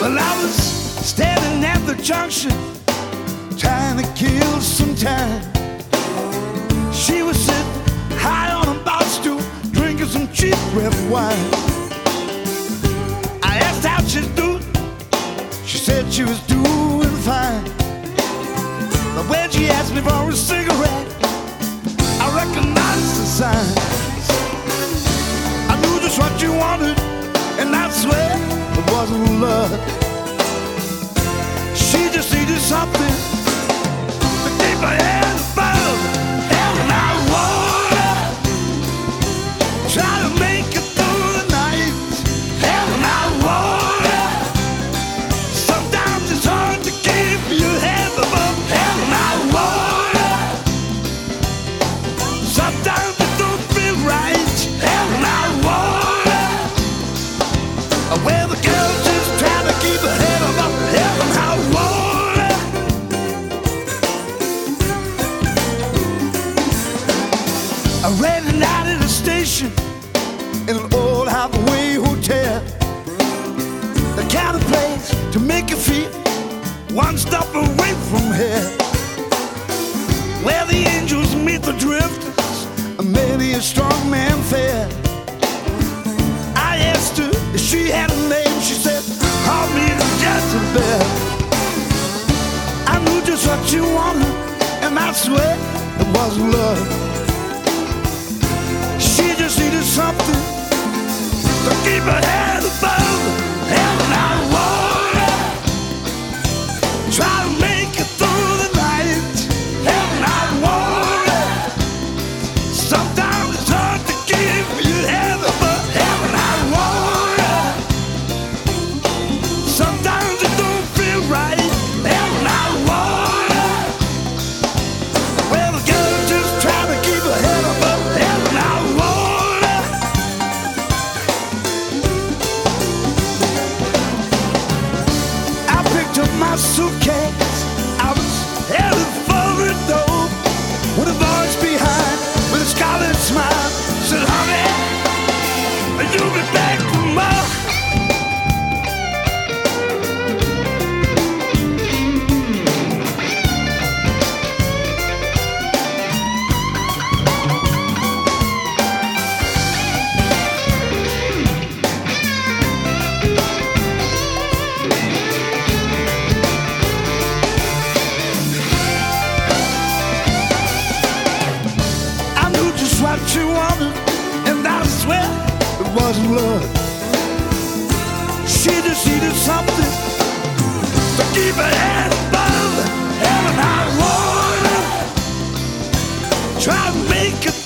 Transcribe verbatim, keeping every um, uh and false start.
Well, I was standing at the junction, trying to kill some time. She was sitting high on a bar stool, drinking some cheap red wine. I asked how she's doing. She said she was doing fine. But when she asked me for a cigarette, I recognized the signs. I knew just what you wanted, and I swear it wasn't love. She just needed something to keep her head above hell and high water. Try to make it through the night, hell and high water. Sometimes it's hard to keep your head above hell and high water. Sometimes it don't feel right, hell and high water. Where the girl just trying to keep her head above hell and high water. I ran it out at a station in an old Hathaway hotel, the kind of place to make you feel one stop away from here, where the angels meet the drifters and many a strong man fare. I asked her if she had a name. She said, call me Jezebel. I knew just what you wanted, and I swear it wasn't love. She just needed something to keep her head above hell and high water. Try to make it through the night, hell and high water. Sometimes it's hard to keep your head above hell and high water. Sometimes it don't feel right, hell and high water. Well, the girl just trying to keep her head above hell and high water. I picked up my suitcase, I was headed for the door, with a voice behind, with a scarlet smile, said, honey, you'll be back tomorrow. I knew just what you wanted, and I swear it wasn't love. She just needed something to keep her head above hell and high water. Try to make it